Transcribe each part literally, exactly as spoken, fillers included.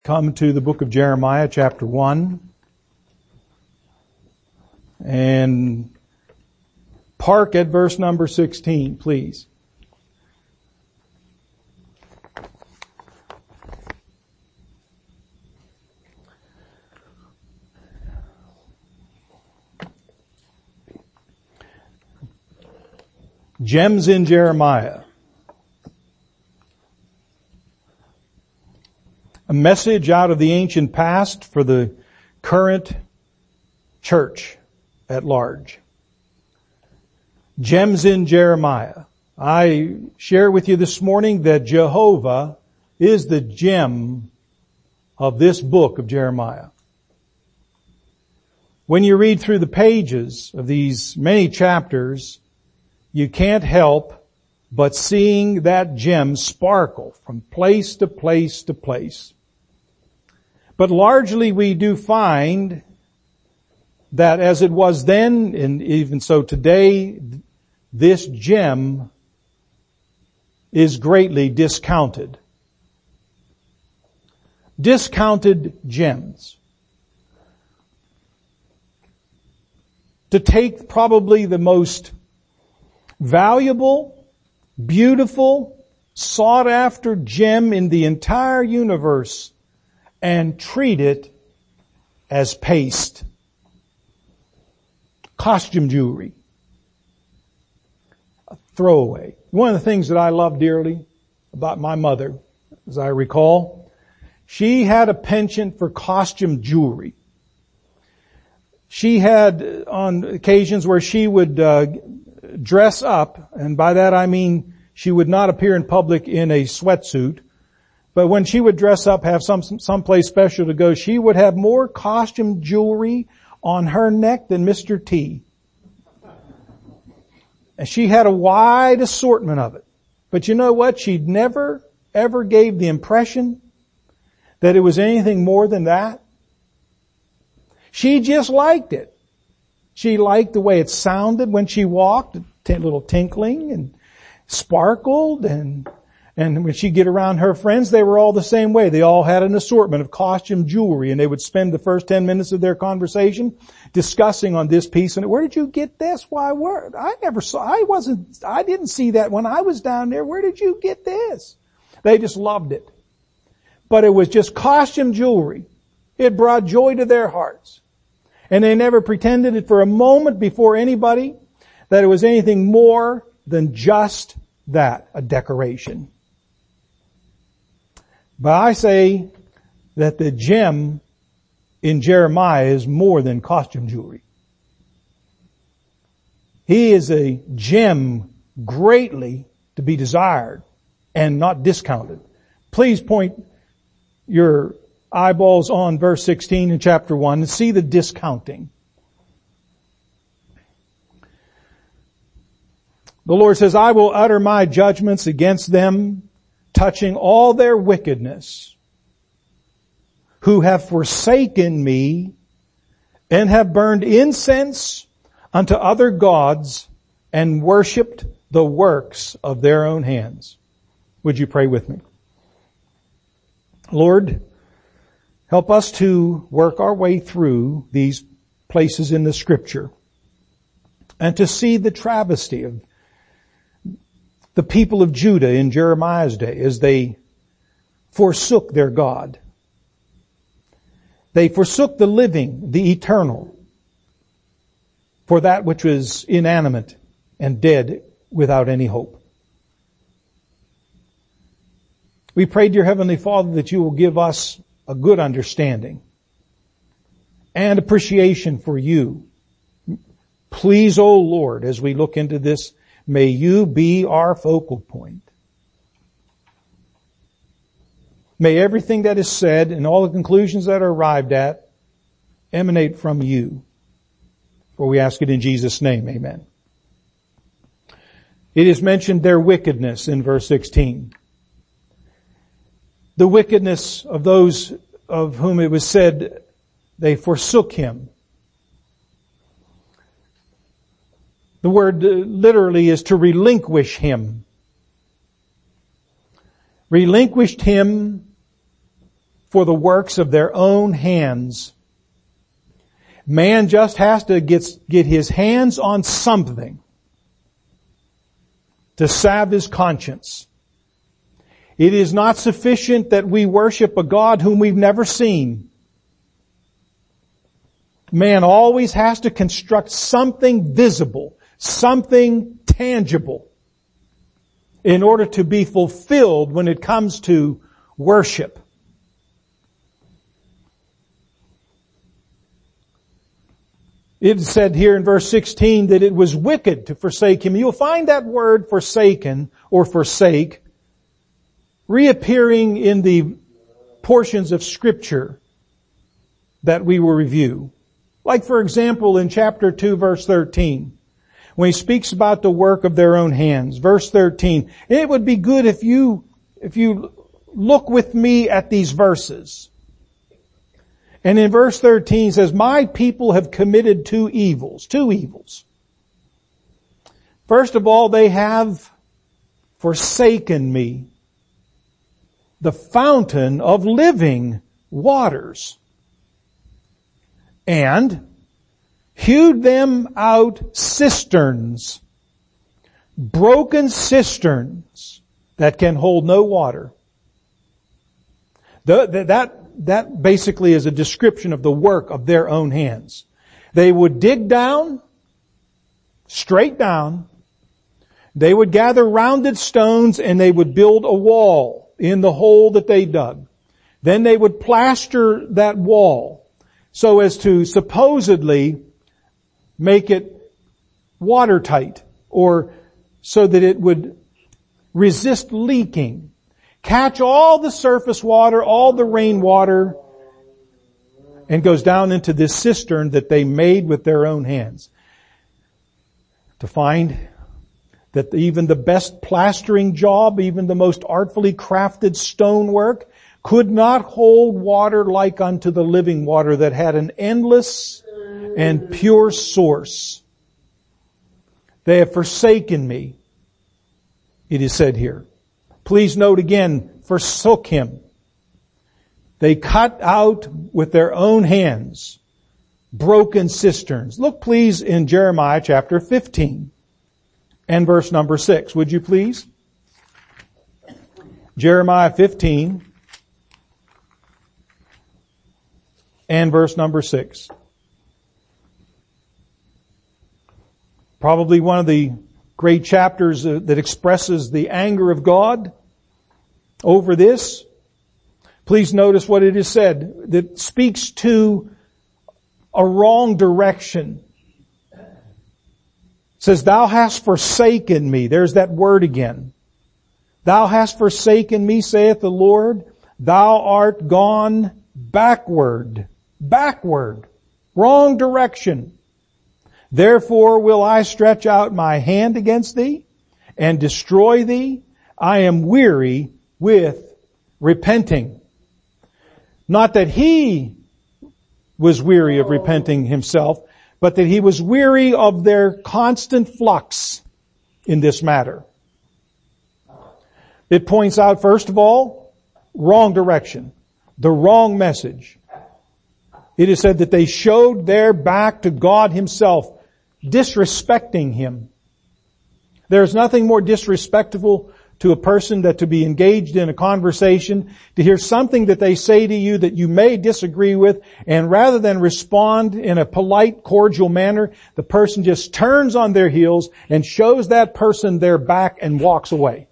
come to the book of Jeremiah, chapter one, and park at verse number sixteen, please. Gems in Jeremiah. A message out of the ancient past for the current church at large. Gems in Jeremiah. I share with you this morning that Jehovah is the gem of this book of Jeremiah. When you read through the pages of these many chapters, you can't help but seeing that gem sparkle from place to place to place. But largely we do find that as it was then, and even so today, this gem is greatly discounted. Discounted gems. To take probably the most valuable, beautiful, sought after gem in the entire universe and treat it as paste. Costume jewelry. A throwaway. One of the things that I love dearly about my mother, as I recall, she had a penchant for costume jewelry. She had on occasions where she would uh, dress up, and by that I mean she would not appear in public in a sweatsuit, but when she would dress up, have some someplace special to go, she would have more costume jewelry on her neck than Mister T. And she had a wide assortment of it. But you know what? She never, ever gave the impression that it was anything more than that. She just liked it. She liked the way it sounded when she walked, a little tinkling and sparkled, and and when she'd get around her friends, they were all the same way. They all had an assortment of costume jewelry, and they would spend the first ten minutes of their conversation discussing on this piece. And where did you get this? Why, where? I never saw, I wasn't, I didn't see that when I was down there. Where did you get this? They just loved it. But it was just costume jewelry. It brought joy to their hearts. And they never pretended it for a moment before anybody that it was anything more than just that, a decoration. But I say that the gem in Jeremiah is more than costume jewelry. He is a gem greatly to be desired and not discounted. Please point your eyeballs on verse sixteen in chapter one and see the discounting. The Lord says, I will utter my judgments against them, touching all their wickedness, who have forsaken me and have burned incense unto other gods and worshipped the works of their own hands. Would you pray with me? Lord, help us to work our way through these places in the Scripture and to see the travesty of the people of Judah in Jeremiah's day as they forsook their God. They forsook the living, the eternal, for that which was inanimate and dead without any hope. We pray, dear Heavenly Father, that you will give us a good understanding and appreciation for you. Please, O Lord, as we look into this, may you be our focal point. May everything that is said and all the conclusions that are arrived at emanate from you. For we ask it in Jesus' name, amen. It is mentioned their wickedness in verse sixteen. The wickedness of those of whom it was said they forsook him. The word literally is to relinquish him. Relinquished him for the works of their own hands. Man just has to get, get his hands on something to salve his conscience. It is not sufficient that we worship a God whom we've never seen. Man always has to construct something visible, something tangible, in order to be fulfilled when it comes to worship. It said here in verse sixteen that it was wicked to forsake Him. You'll find that word forsaken or forsake reappearing in the portions of Scripture that we will review. Like for example in chapter two verse thirteen, when he speaks about the work of their own hands. Verse thirteen, it would be good if you, if you look with me at these verses. And in verse thirteen it says, my people have committed two evils, two evils. First of all, they have forsaken me, the fountain of living waters, and hewed them out cisterns, broken cisterns that can hold no water. The, the, that, that basically is a description of the work of their own hands. They would dig down, straight down. They would gather rounded stones and they would build a wall in the hole that they dug. Then they would plaster that wall so as to supposedly make it watertight, or so that it would resist leaking. Catch all the surface water, all the rainwater, and goes down into this cistern that they made with their own hands. To find that even the best plastering job, even the most artfully crafted stonework, could not hold water like unto the living water that had an endless and pure source. They have forsaken me, it is said here. Please note again, forsook Him. They cut out with their own hands broken cisterns. Look please in Jeremiah chapter fifteen and verse number six. Would you please? Jeremiah fifteen and verse number six. Probably one of the great chapters that expresses the anger of God over this. Please notice what it is said that speaks to a wrong direction. It says, thou hast forsaken me. There's that word again. Thou hast forsaken me, saith the Lord. Thou art gone backward. Backward. Wrong direction. Therefore will I stretch out my hand against thee and destroy thee. I am weary with repenting. Not that he was weary of repenting himself, but that he was weary of their constant flux in this matter. It points out, first of all, wrong direction, the wrong message. It is said that they showed their back to God Himself, disrespecting Him. There's nothing more disrespectful to a person that to be engaged in a conversation, to hear something that they say to you that you may disagree with, and rather than respond in a polite, cordial manner, the person just turns on their heels and shows that person their back and walks away.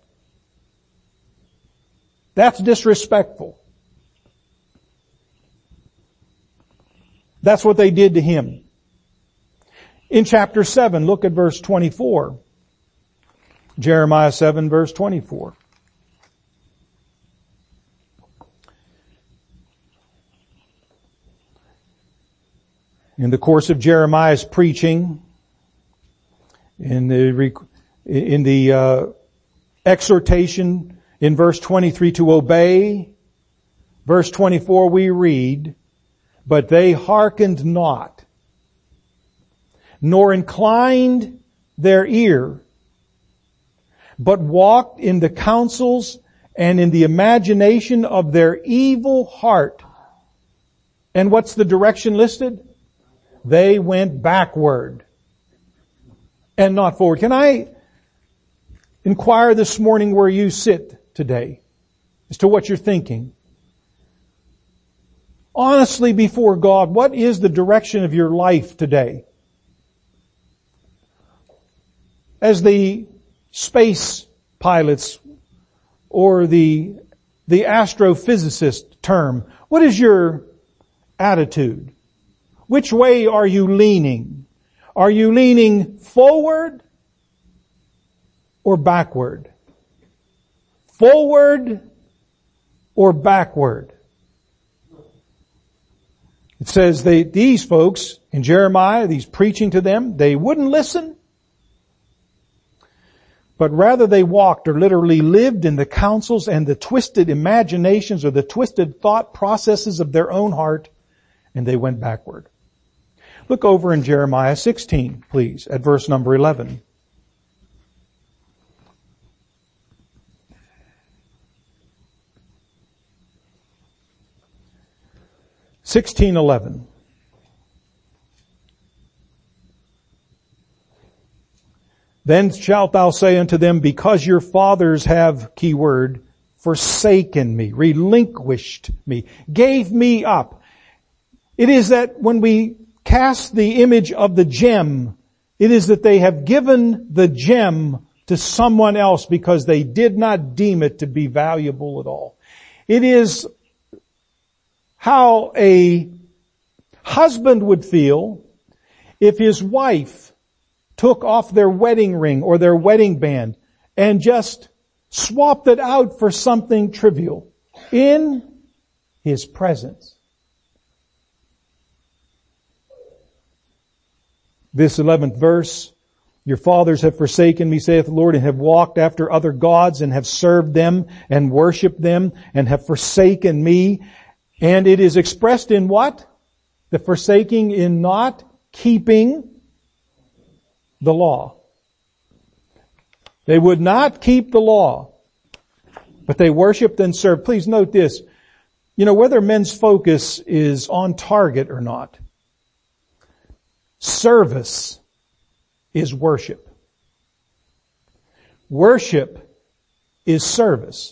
That's disrespectful. That's what they did to him. In chapter seven, look at verse twenty-four. Jeremiah seven verse twenty-four. In the course of Jeremiah's preaching, in the, in the uh, exhortation in verse twenty-three to obey, verse twenty-four we read, but they hearkened not, nor inclined their ear, but walked in the counsels and in the imagination of their evil heart. And what's the direction listed? They went backward and not forward. Can I inquire this morning where you sit today as to what you're thinking? Honestly before God, what is the direction of your life today? As the space pilots or the, the astrophysicist term, what is your attitude? Which way are you leaning? Are you leaning forward or backward? Forward or backward? It says they, these folks in Jeremiah, these preaching to them, they wouldn't listen, but rather they walked or literally lived in the counsels and the twisted imaginations or the twisted thought processes of their own heart, and they went backward. Look over in Jeremiah sixteen, please, at verse number eleven. sixteen eleven. Then shalt thou say unto them, because your fathers have, key word, forsaken me, relinquished me, gave me up. It is that when we cast the image of the gem, it is that they have given the gem to someone else because they did not deem it to be valuable at all. It is how a husband would feel if his wife took off their wedding ring or their wedding band and just swapped it out for something trivial in his presence. This eleventh verse, your fathers have forsaken me, saith the Lord, and have walked after other gods and have served them and worshipped them and have forsaken me. And it is expressed in what? The forsaking in not keeping the law. They would not keep the law, but they worshiped and served. Please note this. You know, whether men's focus is on target or not, service is worship. Worship is service.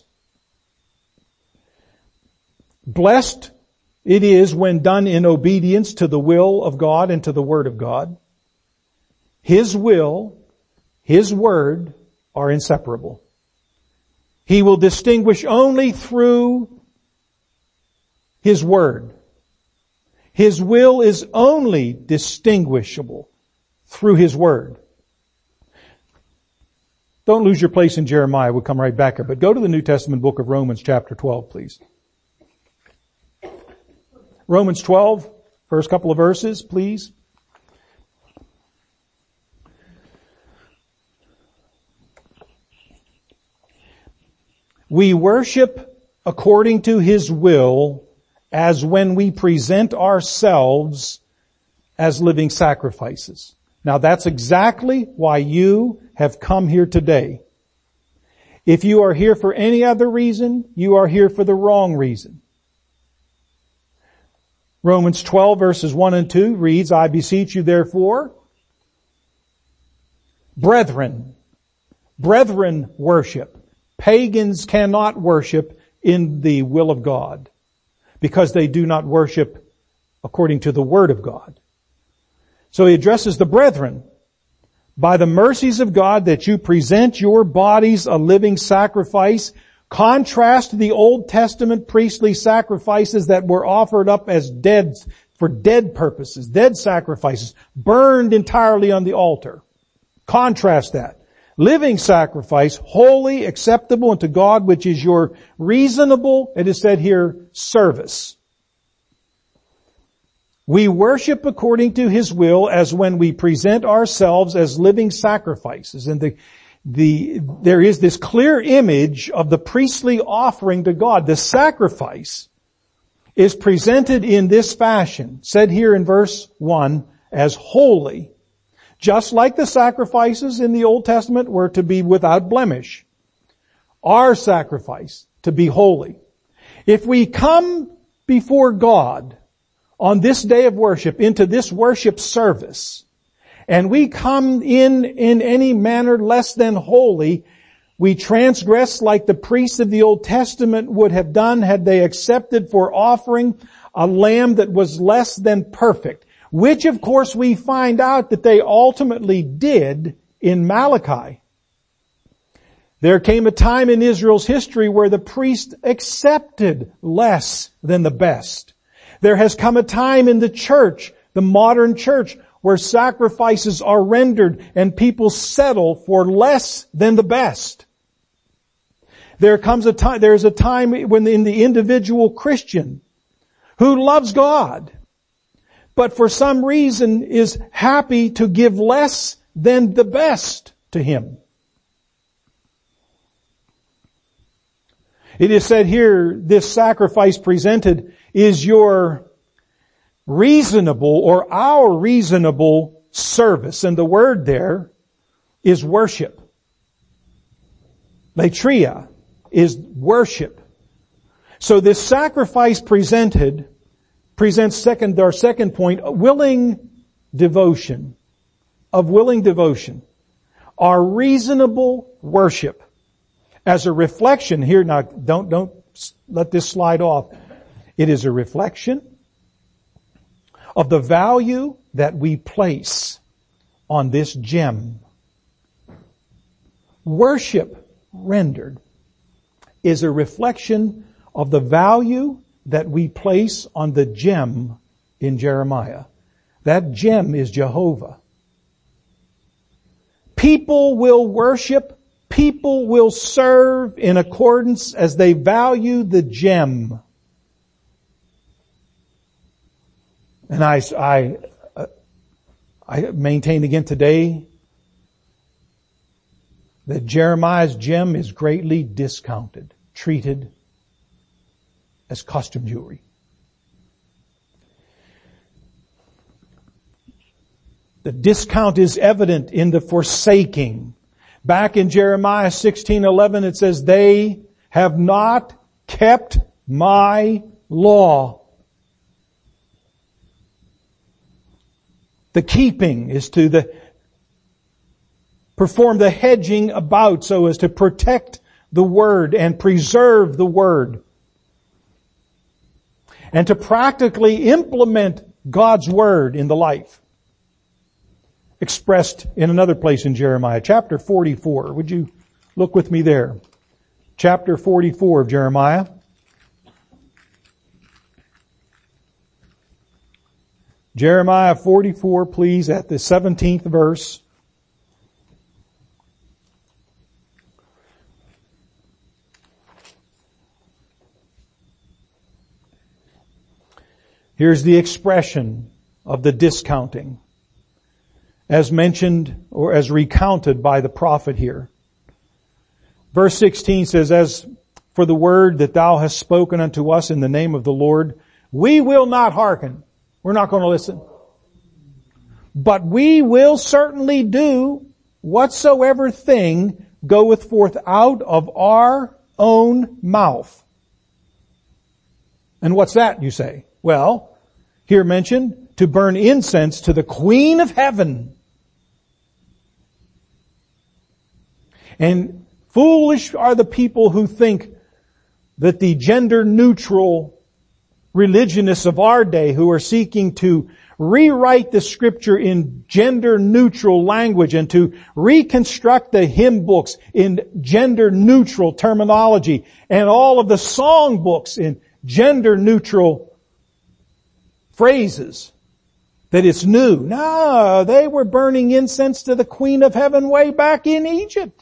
Blessed it is when done in obedience to the will of God and to the Word of God. His will, His Word are inseparable. He will distinguish only through His Word. His will is only distinguishable through His Word. Don't lose your place in Jeremiah. We'll come right back here. But go to the New Testament book of Romans chapter twelve, please. Romans twelve, first couple of verses, please. We worship according to His will as when we present ourselves as living sacrifices. Now that's exactly why you have come here today. If you are here for any other reason, you are here for the wrong reason. Romans twelve verses one and two reads, I beseech you therefore, brethren, brethren worship. Pagans cannot worship in the will of God because they do not worship according to the Word of God. So he addresses the brethren. By the mercies of God that you present your bodies a living sacrifice. Contrast the Old Testament priestly sacrifices that were offered up as dead, for dead purposes, dead sacrifices, burned entirely on the altar. Contrast that. Living sacrifice, holy, acceptable unto God, which is your reasonable, it is said here, service. We worship according to His will as when we present ourselves as living sacrifices. And the The, there is this clear image of the priestly offering to God. The sacrifice is presented in this fashion, said here in verse one, as holy. Just like the sacrifices in the Old Testament were to be without blemish. Our sacrifice to be holy. If we come before God on this day of worship, into this worship service, and we come in in any manner less than holy, we transgress like the priests of the Old Testament would have done had they accepted for offering a lamb that was less than perfect, which of course we find out that they ultimately did in Malachi. There came a time in Israel's history where the priest accepted less than the best. There has come a time in the church, the modern church, where sacrifices are rendered and people settle for less than the best. There comes a time, there's a time when in the individual Christian who loves God, but for some reason is happy to give less than the best to Him. It is said here, this sacrifice presented is your reasonable or our reasonable service. And the word there is worship. Latria is worship. So this sacrifice presented presents second, our second point, willing devotion, of willing devotion. Our reasonable worship as a reflection here. Now don't, don't let this slide off. It is a reflection of the value that we place on this gem. Worship rendered is a reflection of the value that we place on the gem in Jeremiah. That gem is Jehovah. People will worship, people will serve in accordance as they value the gem. And I, I, uh, I maintain again today that Jeremiah's gem is greatly discounted, treated as costume jewelry. The discount is evident in the forsaking. Back in Jeremiah sixteen eleven it says, they have not kept my law. The keeping is to the perform the hedging about so as to protect the word and preserve the word. And to practically implement God's word in the life. Expressed in another place in Jeremiah, chapter forty-four. Would you look with me there? Chapter forty-four of Jeremiah. Jeremiah forty-four, please, at the seventeenth verse. Here's the expression of the discounting, as mentioned or as recounted by the prophet here. Verse sixteen says, as for the word that thou hast spoken unto us in the name of the Lord, we will not hearken. We're not going to listen. But we will certainly do whatsoever thing goeth forth out of our own mouth. And what's that, you say? Well, here mentioned, to burn incense to the Queen of Heaven. And foolish are the people who think that the gender neutral religionists of our day who are seeking to rewrite the scripture in gender neutral language and to reconstruct the hymn books in gender neutral terminology and all of the song books in gender neutral phrases, that it's new. No, they were burning incense to the Queen of Heaven way back in Egypt.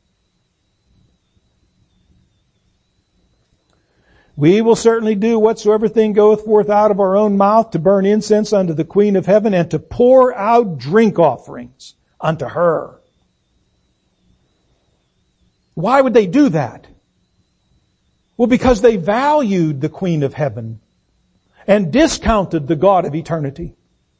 We will certainly do whatsoever thing goeth forth out of our own mouth to burn incense unto the Queen of Heaven and to pour out drink offerings unto her. Why would they do that? Well, because they valued the Queen of Heaven and discounted the God of eternity.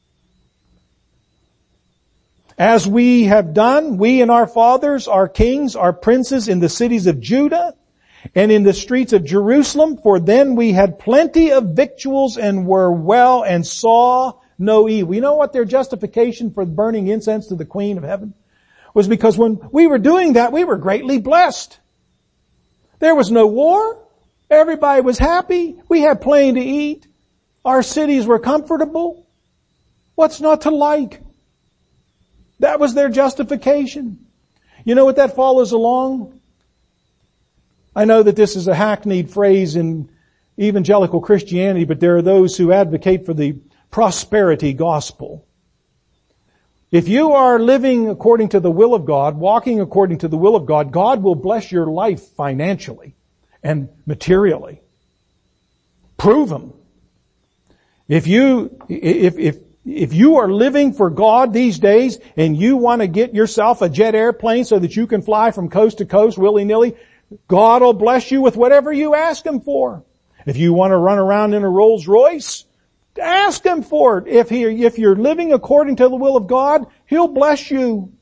As we have done, we and our fathers, our kings, our princes in the cities of Judah, and in the streets of Jerusalem, for then we had plenty of victuals and were well and saw no evil. You know what their justification for burning incense to the Queen of Heaven was? Because when we were doing that, we were greatly blessed. There was no war. Everybody was happy. We had plenty to eat. Our cities were comfortable. What's not to like? That was their justification. You know what that follows along? I know that this is a hackneyed phrase in evangelical Christianity, but there are those who advocate for the prosperity gospel. If you are living according to the will of God, walking according to the will of God, God will bless your life financially and materially. Prove them. If you, if, if, if you are living for God these days and you want to get yourself a jet airplane so that you can fly from coast to coast willy-nilly, God will bless you with whatever you ask Him for. If you want to run around in a Rolls Royce, ask Him for it. If he, if you're living according to the will of God, He'll bless you.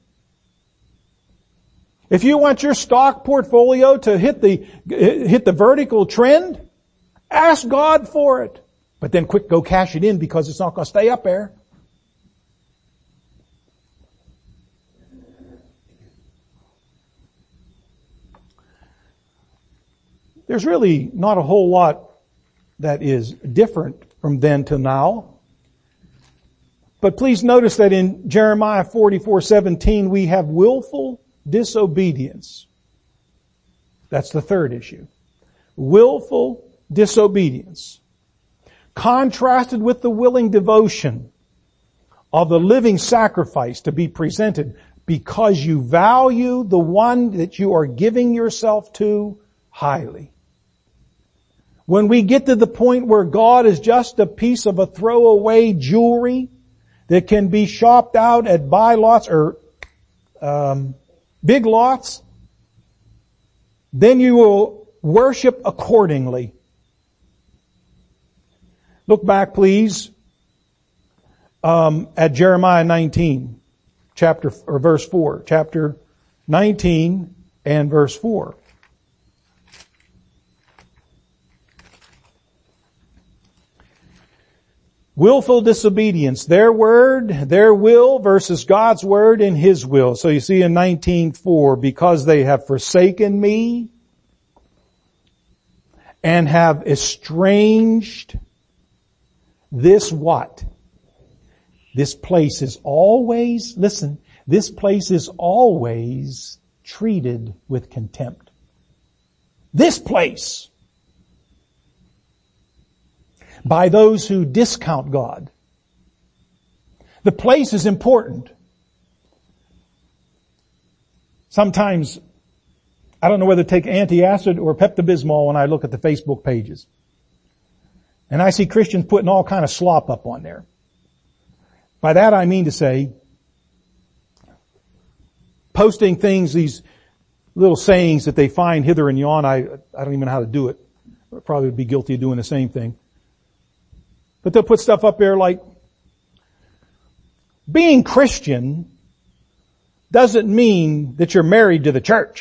If you want your stock portfolio to hit the, hit the vertical trend, ask God for it. But then quick go cash it in because it's not going to stay up there. There's really not a whole lot that is different from then to now. But please notice that in Jeremiah forty-four seventeen we have willful disobedience. That's the third issue. Willful disobedience. Contrasted with the willing devotion of the living sacrifice to be presented because you value the one that you are giving yourself to highly. When we get to the point where God is just a piece of a throwaway jewelry that can be shopped out at buy lots or um, big lots, then you will worship accordingly. Look back, please, um, at Jeremiah nineteen, chapter or verse four, chapter nineteen and verse four. Willful disobedience, their word, their will versus God's word and His will. So you see in nineteen four, because they have forsaken me and have estranged this what? This place is always, listen, this place is always treated with contempt. This place. By those who discount God. The place is important. Sometimes, I don't know whether to take antacid or Pepto-Bismol when I look at the Facebook pages. And I see Christians putting all kind of slop up on there. By that I mean to say, posting things, these little sayings that they find hither and yon. I, I don't even know how to do it. I probably would be guilty of doing the same thing. But they'll put stuff up there like, being Christian doesn't mean that you're married to the church.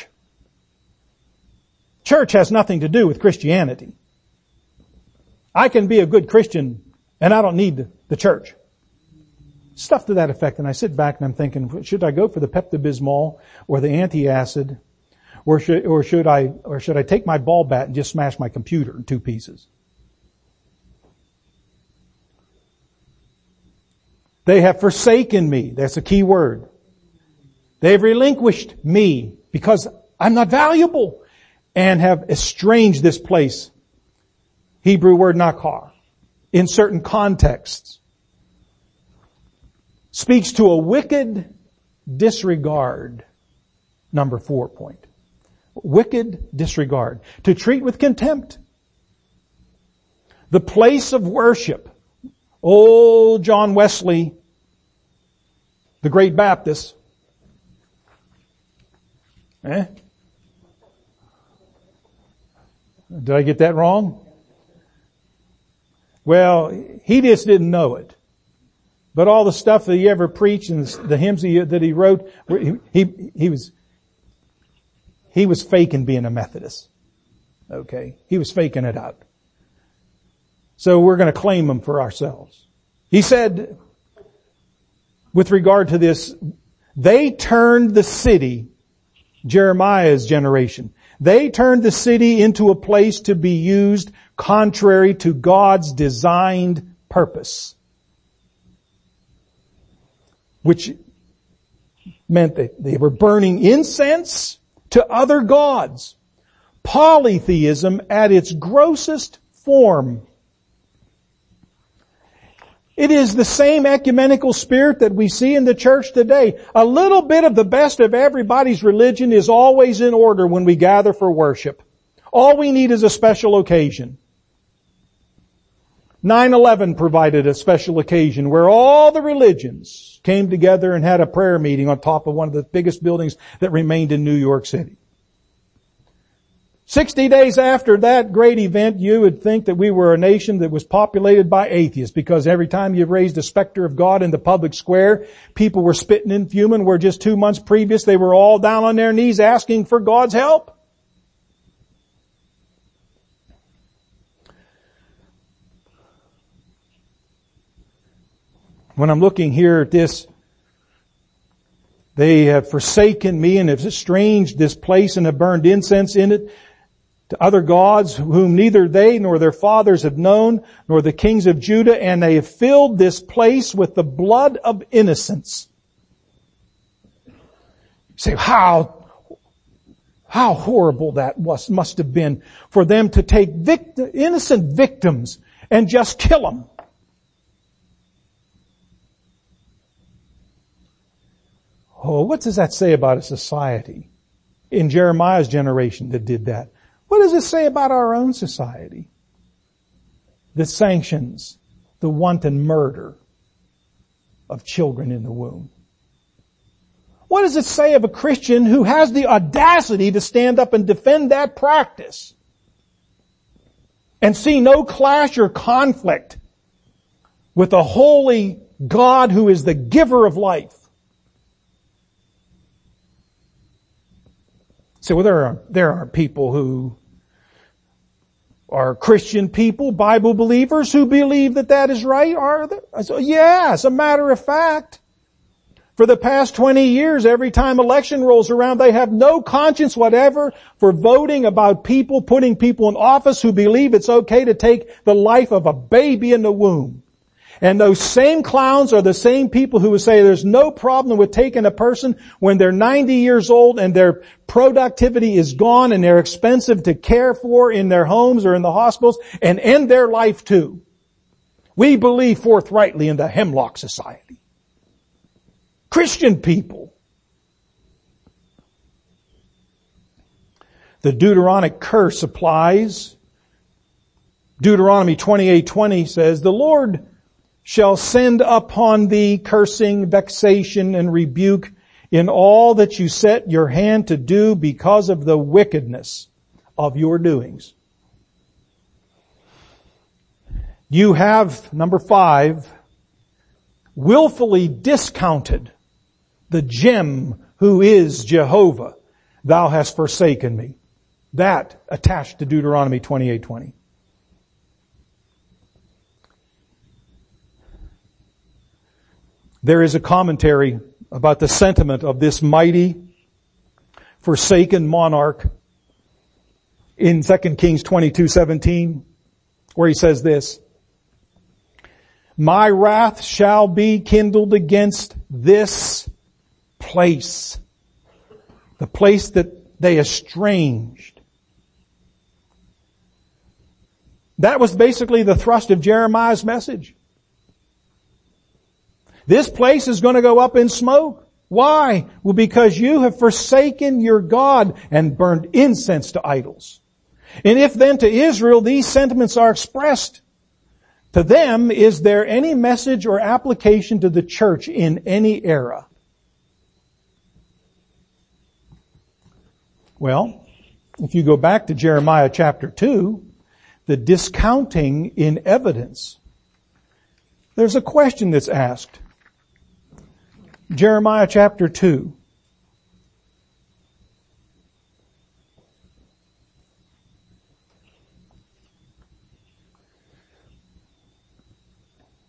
Church has nothing to do with Christianity. I can be a good Christian and I don't need the, the church. Stuff to that effect. And I sit back and I'm thinking, should I go for the Pepto-Bismol or the antacid? Or should, or should I, or should I take my ball bat and just smash my computer in two pieces? They have forsaken me. That's a key word. They've relinquished me because I'm not valuable and have estranged this place. Hebrew word nakar. In certain contexts. Speaks to a wicked disregard. Number four point. Wicked disregard. To treat with contempt. The place of worship. Old John Wesley, the great Baptist. Eh? Did I get that wrong? Well, he just didn't know it. But all the stuff that he ever preached and the hymns he, that he wrote, he, he, he was, he was faking being a Methodist. Okay? He was faking it out. So we're going to claim them for ourselves. He said, with regard to this, they turned the city, Jeremiah's generation, they turned the city into a place to be used contrary to God's designed purpose. Which meant that they were burning incense to other gods. Polytheism at its grossest form. It is the same ecumenical spirit that we see in the church today. A little bit of the best of everybody's religion is always in order when we gather for worship. All we need is a special occasion. nine eleven provided a special occasion where all the religions came together and had a prayer meeting on top of one of the biggest buildings that remained in New York City. Sixty days after that great event, you would think that we were a nation that was populated by atheists, because every time you raised the specter of God in the public square, people were spitting and fuming, where just two months previous they were all down on their knees asking for God's help. When I'm looking here at this, they have forsaken me and have estranged this place and have burned incense in it to other gods whom neither they nor their fathers have known, nor the kings of Judah, and they have filled this place with the blood of innocents. You say, how, how horrible that was, must have been for them to take vict- innocent victims and just kill them. Oh, what does that say about a society in Jeremiah's generation that did that? What does it say about our own society that sanctions the wanton murder of children in the womb? What does it say of a Christian who has the audacity to stand up and defend that practice and see no clash or conflict with a holy God who is the giver of life? So there are, there are people who are Christian people, Bible believers, who believe that that is right, are there? So, yeah, as a matter of fact. For the past twenty years, every time election rolls around, they have no conscience whatever for voting about people, putting people in office who believe it's okay to take the life of a baby in the womb. And those same clowns are the same people who would say there's no problem with taking a person when they're ninety years old and their productivity is gone and they're expensive to care for in their homes or in the hospitals, and end their life too. We believe forthrightly in the Hemlock Society. Christian people. The Deuteronomic curse applies. Deuteronomy twenty-eight twenty says, the Lord shall send upon thee cursing, vexation, and rebuke in all that you set your hand to do because of the wickedness of your doings. You have, number five, willfully discounted the gem who is Jehovah. Thou hast forsaken me. That attached to Deuteronomy twenty-eight twenty. There is a commentary about the sentiment of this mighty, forsaken monarch in Second Kings twenty-two seventeen, where he says this, my wrath shall be kindled against this place, the place that they estranged. That was basically the thrust of Jeremiah's message. This place is going to go up in smoke. Why? Well, because you have forsaken your God and burned incense to idols. And if then to Israel these sentiments are expressed, to them, is there any message or application to the church in any era? Well, if you go back to Jeremiah chapter two, the discounting in evidence, there's a question that's asked. Jeremiah chapter two.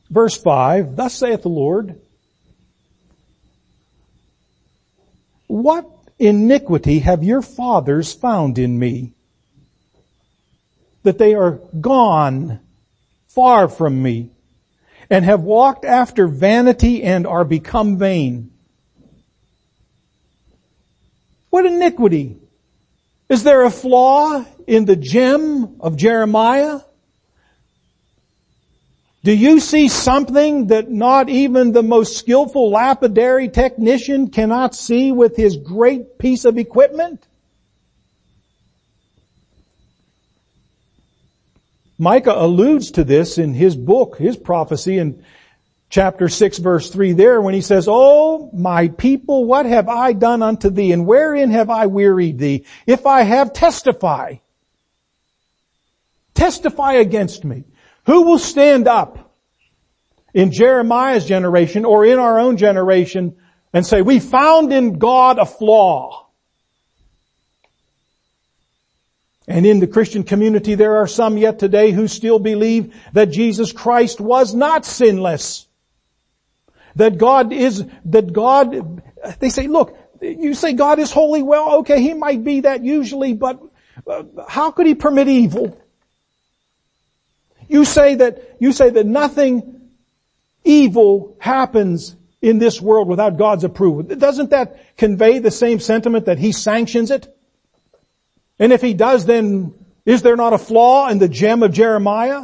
Verse five, thus saith the Lord, what iniquity have your fathers found in me, that they are gone far from me, and have walked after vanity and are become vain? What iniquity? Is there a flaw in the gem of Jeremiah? Do you see something that not even the most skillful lapidary technician cannot see with his great piece of equipment? Micah alludes to this in his book, his prophecy in chapter six verse three there when he says, "Oh, my people, what have I done unto thee, and wherein have I wearied thee? If I have, testify. Testify against me." Who will stand up in Jeremiah's generation or in our own generation and say, we found in God a flaw? And in the Christian community there are some yet today who still believe that Jesus Christ was not sinless. That God is, that God, they say, look, you say God is holy, well, okay, He might be that usually, but uh, how could He permit evil? You say that, you say that nothing evil happens in this world without God's approval. Doesn't that convey the same sentiment that He sanctions it? And if He does, then is there not a flaw in the gem of Jeremiah?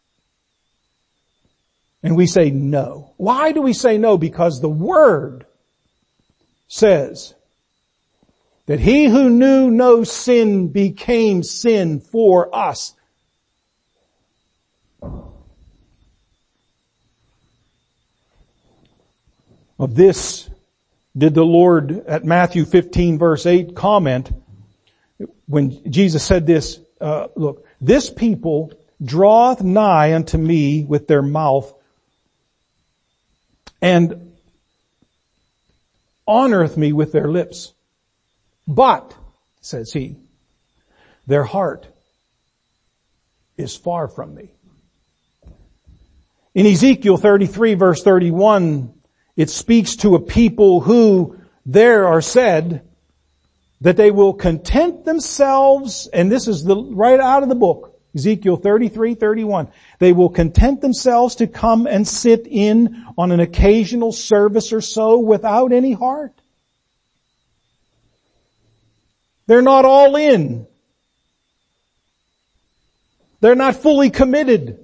And we say no. Why do we say no? Because the Word says that He who knew no sin became sin for us. Of this did the Lord at Matthew fifteen verse eight comment when Jesus said this, uh, look, this people draweth nigh unto me with their mouth and honoreth me with their lips. But, says He, their heart is far from me. In Ezekiel thirty-three verse thirty-one, it speaks to a people who there are said that they will content themselves, and this is the right out of the book, Ezekiel thirty-three thirty-one. They will content themselves to come and sit in on an occasional service or so without any heart. They're not all in. They're not fully committed.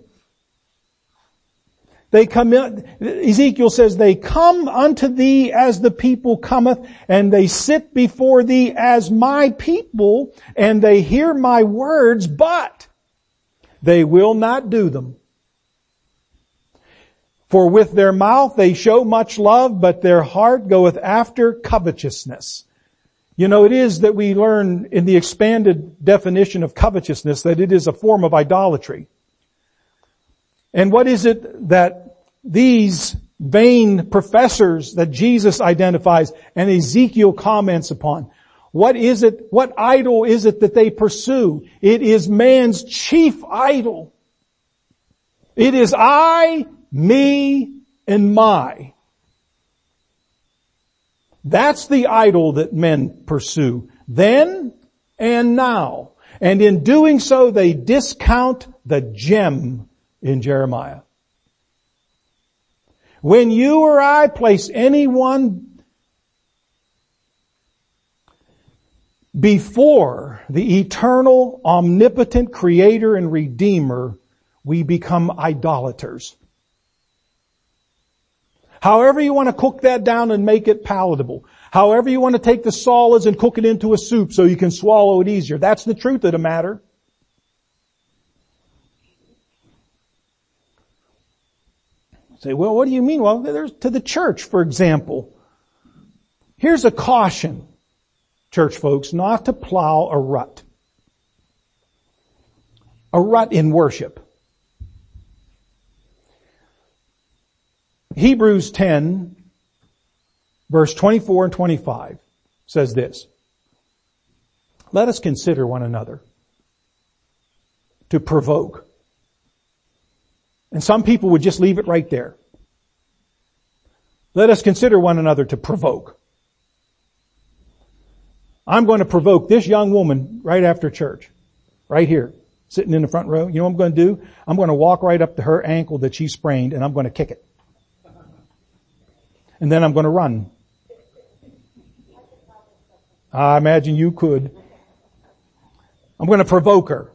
They come in, Ezekiel says, they come unto thee as the people cometh, and they sit before thee as my people, and they hear my words, but they will not do them. For with their mouth they show much love, but their heart goeth after covetousness. You know, it is that we learn in the expanded definition of covetousness that it is a form of idolatry. And what is it that these vain professors that Jesus identifies and Ezekiel comments upon? What is it, what idol is it that they pursue? It is man's chief idol. It is I, me, and my. That's the idol that men pursue, then and now. And in doing so, they discount the gem in Jeremiah. When you or I place anyone before the eternal, omnipotent Creator and Redeemer, we become idolaters. However you want to cook that down and make it palatable. However you want to take the solids and cook it into a soup so you can swallow it easier. That's the truth of the matter. Say, well, what do you mean? Well, there's to the church, for example. Here's a caution, church folks, not to plow a rut. A rut in worship. Hebrews ten, verse twenty-four and twenty-five says this. Let us consider one another to provoke And some people would just leave it right there. Let us consider one another to provoke. I'm going to provoke this young woman right after church. Right here. Sitting in the front row. You know what I'm going to do? I'm going to walk right up to her ankle that she sprained and I'm going to kick it. And then I'm going to run. I imagine you could. I'm going to provoke her.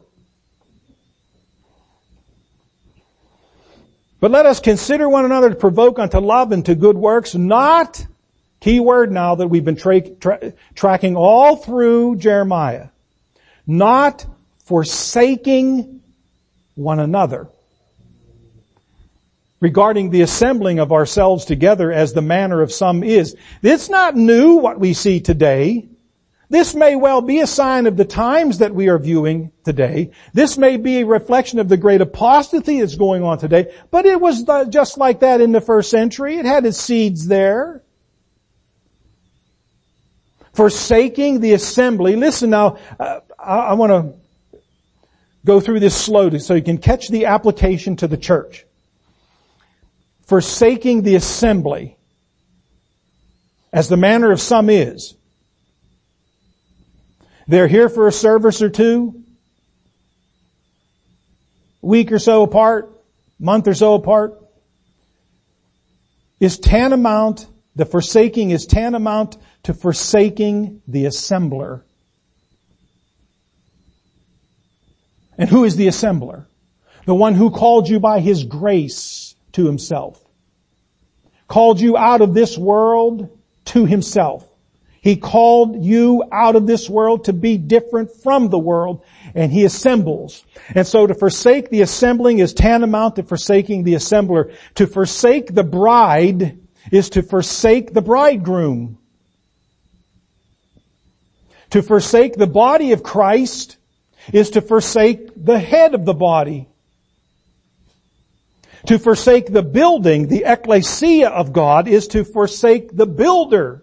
But let us consider one another to provoke unto love and to good works, not, key word now that we've been tra- tra- tracking all through Jeremiah, not forsaking one another. Regarding the assembling of ourselves together as the manner of some is. It's not new what we see today. This may well be a sign of the times that we are viewing today. This may be a reflection of the great apostasy that's going on today. But it was just like that in the first century. It had its seeds there. Forsaking the assembly. Listen now, uh, I, I want to go through this slowly so you can catch the application to the church. Forsaking the assembly, as the manner of some is. They're here for a service or two, week or so apart, month or so apart, is tantamount, the forsaking is tantamount to forsaking the assembler. And who is the assembler? The one who called you by His grace to Himself. Called you out of this world to Himself. He called you out of this world to be different from the world, and He assembles. And so to forsake the assembling is tantamount to forsaking the assembler. To forsake the bride is to forsake the bridegroom. To forsake the body of Christ is to forsake the head of the body. To forsake the building, the ecclesia of God, is to forsake the builder.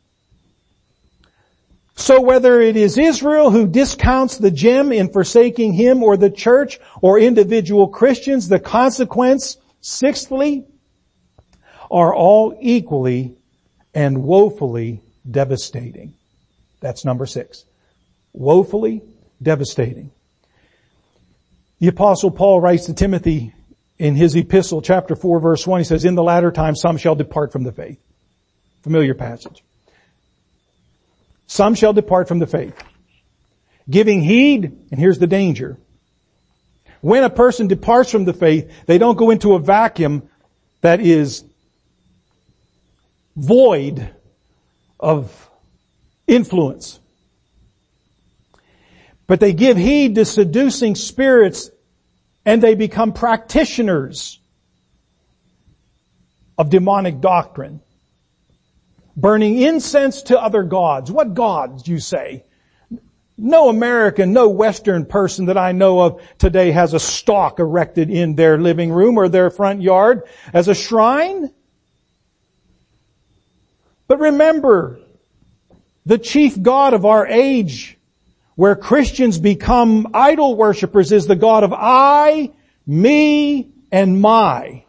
So whether it is Israel who discounts the gem in forsaking Him, or the church or individual Christians, the consequence, sixthly, are all equally and woefully devastating. That's number six. Woefully devastating. The Apostle Paul writes to Timothy in his epistle, chapter four, verse one, he says, in the latter time some shall depart from the faith. Familiar passage. Some shall depart from the faith. Giving heed, and here's the danger. When a person departs from the faith, they don't go into a vacuum that is void of influence. But they give heed to seducing spirits, and they become practitioners of demonic doctrine. Burning incense to other gods. What gods, you say? No American, no Western person that I know of today has a stalk erected in their living room or their front yard as a shrine. But remember, the chief god of our age, where Christians become idol worshipers, is the God of I, me, and my.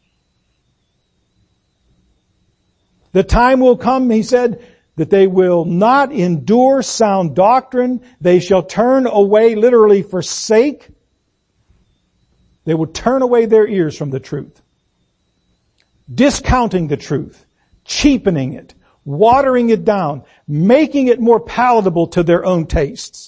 The time will come, he said, that they will not endure sound doctrine. They shall turn away, literally forsake. They will turn away their ears from the truth. Discounting the truth, cheapening it, watering it down, making it more palatable to their own tastes.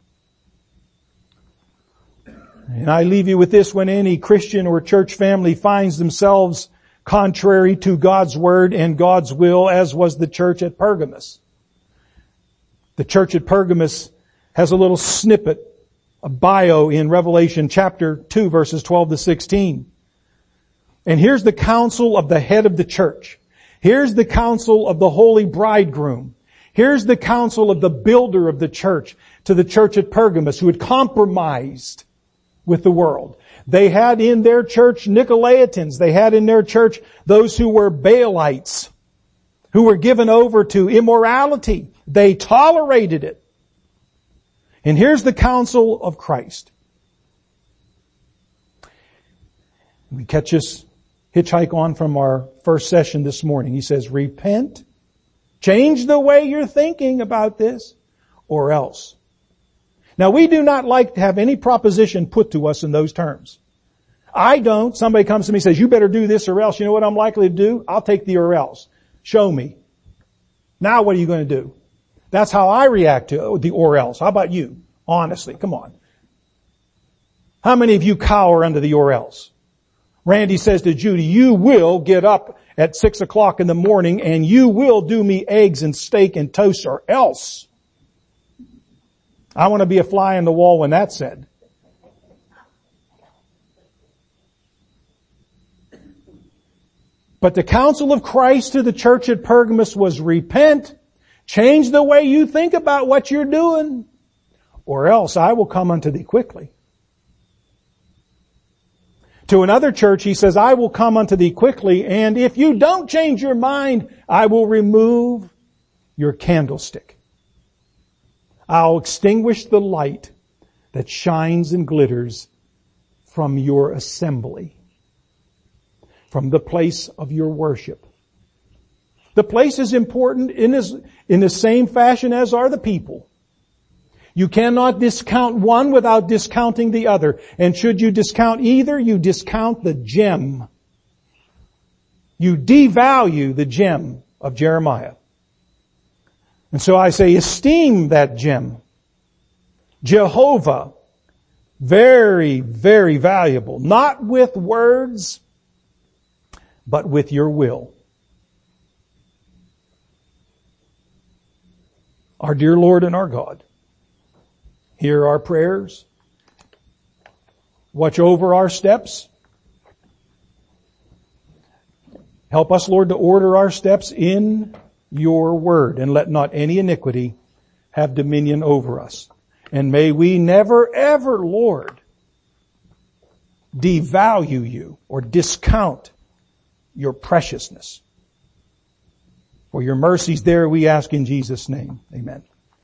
And I leave you with this: when any Christian or church family finds themselves contrary to God's word and God's will, as was the church at Pergamos. The church at Pergamos has a little snippet, a bio in Revelation chapter two, verses twelve to sixteen. And here's the counsel of the head of the church. Here's the counsel of the holy bridegroom. Here's the counsel of the builder of the church to the church at Pergamos, who had compromised with the world. They had in their church Nicolaitans. They had in their church those who were Baalites, who were given over to immorality. They tolerated it. And here's the counsel of Christ. We catch this hitchhike on from our first session this morning. He says, repent, change the way you're thinking about this, or else. Now we do not like to have any proposition put to us in those terms. I don't. Somebody comes to me and says, you better do this or else. You know what I'm likely to do? I'll take the or else. Show me. Now what are you going to do? That's how I react to the or else. How about you? Honestly, come on. How many of you cower under the or else? Randy says to Judy, you will get up at six o'clock in the morning and you will do me eggs and steak and toast or else. I want to be a fly in the wall when that's said. But the counsel of Christ to the church at Pergamos was repent, change the way you think about what you're doing, or else I will come unto thee quickly. To another church, he says, I will come unto thee quickly, and if you don't change your mind, I will remove your candlestick. I'll extinguish the light that shines and glitters from your assembly, from the place of your worship. The place is important in, this, in the same fashion as are the people. You cannot discount one without discounting the other. And should you discount either, you discount the gem. You devalue the gem of Jeremiah. And so I say, esteem that gem. Jehovah, very, very valuable. Not with words, but with your will. Our dear Lord and our God, hear our prayers. Watch over our steps. Help us, Lord, to order our steps in your word, and let not any iniquity have dominion over us. And may we never, ever, Lord, devalue you or discount your preciousness. For your mercies there we ask in Jesus' name. Amen.